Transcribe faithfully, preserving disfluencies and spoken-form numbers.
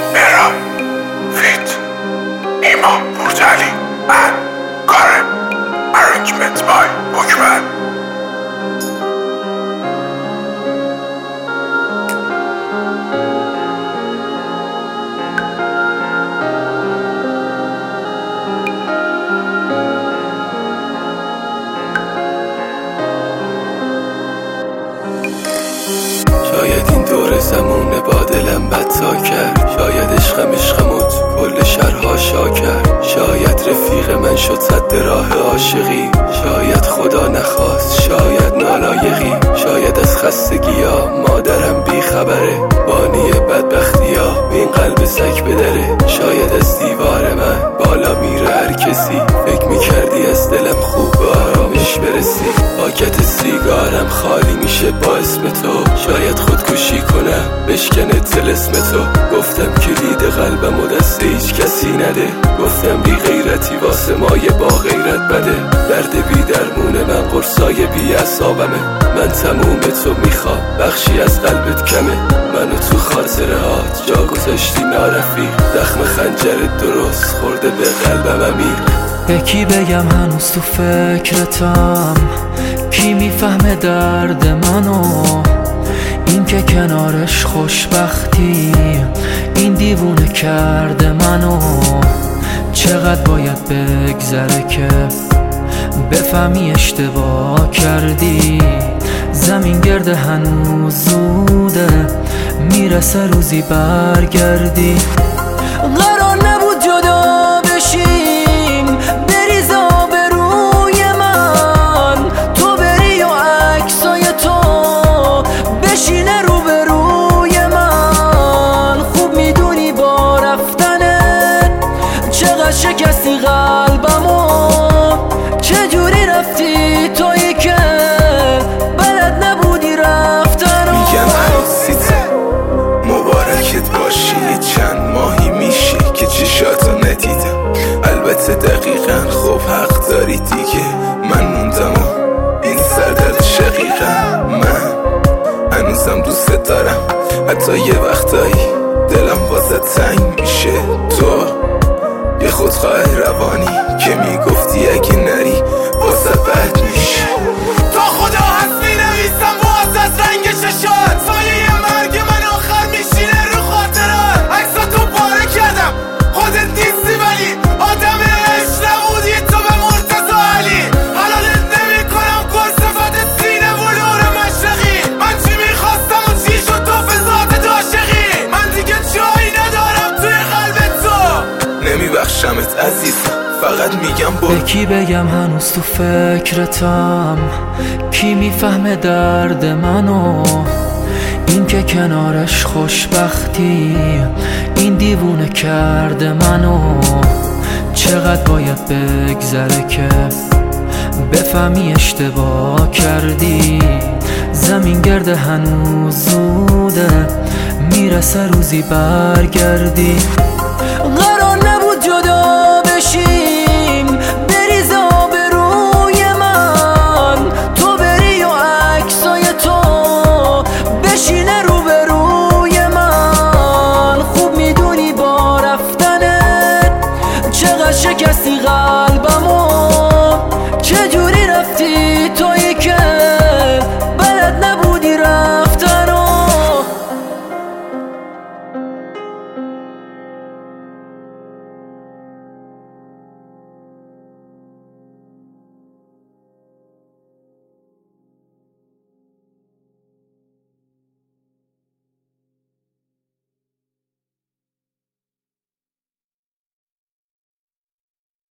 Mera, Fit, Ima, Murtali, and Karen. Arrangement by Bookman. شاید این دور زمونه با دلم بدتا کرد، شاید عشقم عشقمو تو کل شهرها شا کرد، شاید رفیق من شد سد راه عاشقی، شاید خدا نخواست، شاید نالایقی، شاید از خستگی ها مادرم بی خبره، بانی بدبختی ها این قلب سگ بدره، شاید از دیوار من بالا میره هر کسی، فکر میکردی از دلم خوب به آرامش برسی، پاکت سیگارم خالی میشه با اسم تو، شاید خودکشی کنم بشکنه طلسم تو، گفتم کلید قلبم و دست هیچ کسی نده، گفتم بی غیرتی واسه مایه با غیرت بده، درد بی درمون من قرصای بی اعصابمه، من تموم تو میخوام بخشی از قلبت کمه، منو تو خاطره هات جا گذاشتی نارفیق، دخم خنجرت درست خورده به قلبم عمیق. به کی بگم هنوز تو فکرتم، کی میفهمه درد منو، این که کنارش خوشبختی این دیوونه کرده منو، چقدر باید بگذره که بفهمی اشتباه کردی، زمین گرده هنوز زوده میرسه روزی برگردی، قرار نبود جدا بشیم بریز آبروی من، تو بری و عکسای تو بشینه روبروی من، خوب میدونی با رفتنت چقدر شکستی قلبمو، چجوری رفتی تویی که بلد نبودی رفتنو، میگن عروسیت مبارکت باشی، چند ماهی میشه که چشاتو ندیدم، البته دقیقا خب حق داری دیگه، من موندم و این سردرد شقیقم، من هنوزم دوست دارم، حتی یه وقتایی دلم واسه تنگ میشه، تو یه خودخواه روانی که میگفتی اگه نری واسه بد میشه، تا خدا هست مینویسم باز از رنگ ششات، سایه مرگ من آخر میشینه رو خاطرات، عکساتو پاره کردم خودت نیستی ولی آدم عشق نبودی تو به مرتضی علی، حلالت نمی کنم گرصفت سینه و نور مشرقی، من چی میخواستم و چی شد تو فضات عاشقی، من دیگه جایی ندارم توی قلب تو، نمیبخشمت عزیزم فقط میگم با به کی بگم هنوز تو فکرتم، کی میفهمه درد منو، این که کنارش خوشبختی این دیوونه کرده منو، چقدر باید بگذره که بفهمی اشتباه کردی، زمین گرده هنوز زوده میرسه روزی برگردی.